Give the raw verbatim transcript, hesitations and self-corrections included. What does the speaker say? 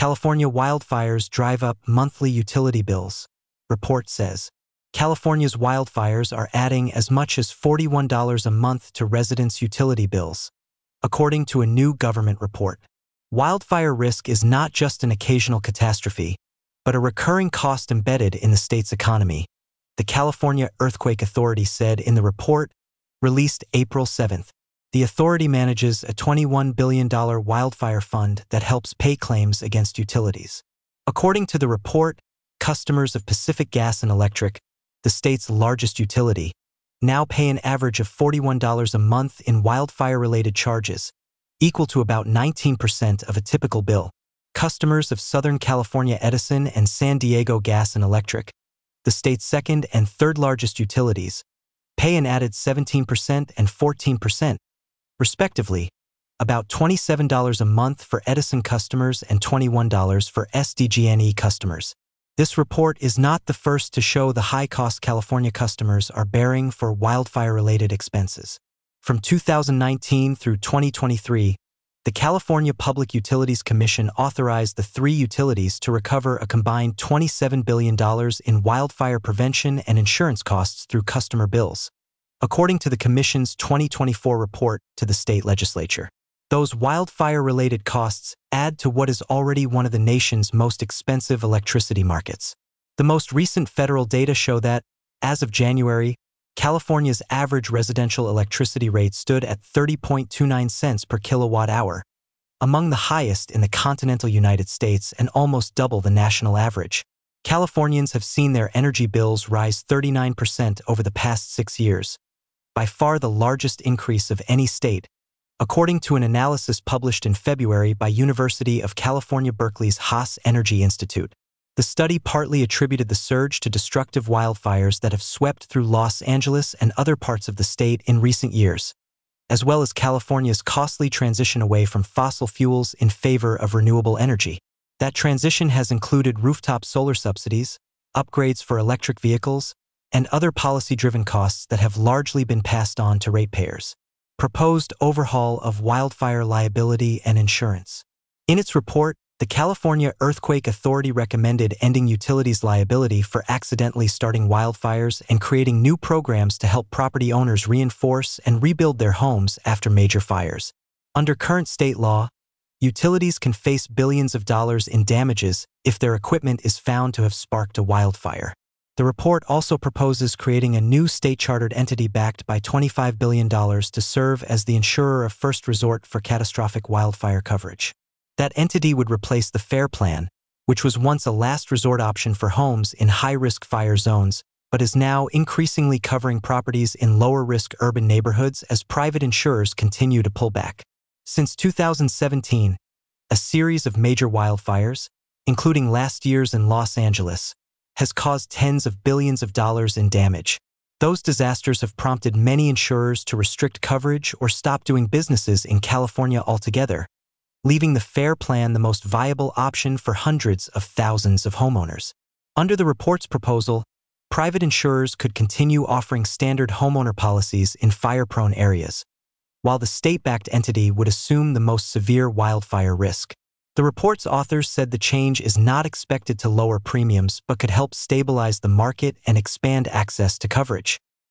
California wildfires drive up monthly utility bills. Report says California's wildfires are adding as much as forty-one dollars a month to residents' utility bills, according to a new government report. Wildfire risk is not just an occasional catastrophe, but a recurring cost embedded in the state's economy, the California Earthquake Authority said in the report, released April seventh. The authority manages a twenty-one billion dollars wildfire fund that helps pay claims against utilities. According to the report, customers of Pacific Gas and Electric, the state's largest utility, now pay an average of forty-one dollars a month in wildfire-related charges, equal to about nineteen percent of a typical bill. Customers of Southern California Edison and San Diego Gas and Electric, the state's second and third largest utilities, pay an added seventeen percent and fourteen percent, respectively, about twenty-seven dollars a month for Edison customers and twenty-one dollars for S D G and E customers. This report is not the first to show the high cost California customers are bearing for wildfire-related expenses. From two thousand nineteen through twenty twenty-three, the California Public Utilities Commission authorized the three utilities to recover a combined twenty-seven billion dollars in wildfire prevention and insurance costs through customer bills, according to the Commission's twenty twenty-four report to the state legislature. Those wildfire-related costs add to what is already one of the nation's most expensive electricity markets. The most recent federal data show that, as of January, California's average residential electricity rate stood at thirty point two nine cents per kilowatt hour, among the highest in the continental United States and almost double the national average. Californians have seen their energy bills rise thirty-nine percent over the past six years, by far the largest increase of any state, according to an analysis published in February by University of California Berkeley's Haas Energy Institute. The study partly attributed the surge to destructive wildfires that have swept through Los Angeles and other parts of the state in recent years, as well as California's costly transition away from fossil fuels in favor of renewable energy. That transition has included rooftop solar subsidies, upgrades for electric vehicles, and other policy-driven costs that have largely been passed on to ratepayers. Proposed overhaul of wildfire liability and insurance. In its report, the California Earthquake Authority recommended ending utilities liability for accidentally starting wildfires and creating new programs to help property owners reinforce and rebuild their homes after major fires. Under current state law, utilities can face billions of dollars in damages if their equipment is found to have sparked a wildfire. The report also proposes creating a new state-chartered entity backed by twenty-five billion dollars to serve as the insurer of first resort for catastrophic wildfire coverage. That entity would replace the FAIR Plan, which was once a last resort option for homes in high-risk fire zones, but is now increasingly covering properties in lower-risk urban neighborhoods as private insurers continue to pull back. Since two thousand seventeen, a series of major wildfires, including last year's in Los Angeles, has caused tens of billions of dollars in damage. Those disasters have prompted many insurers to restrict coverage or stop doing businesses in California altogether, leaving the FAIR Plan the most viable option for hundreds of thousands of homeowners. Under the report's proposal, private insurers could continue offering standard homeowner policies in fire-prone areas, while the state-backed entity would assume the most severe wildfire risk. The report's authors said the change is not expected to lower premiums but could help stabilize the market and expand access to coverage.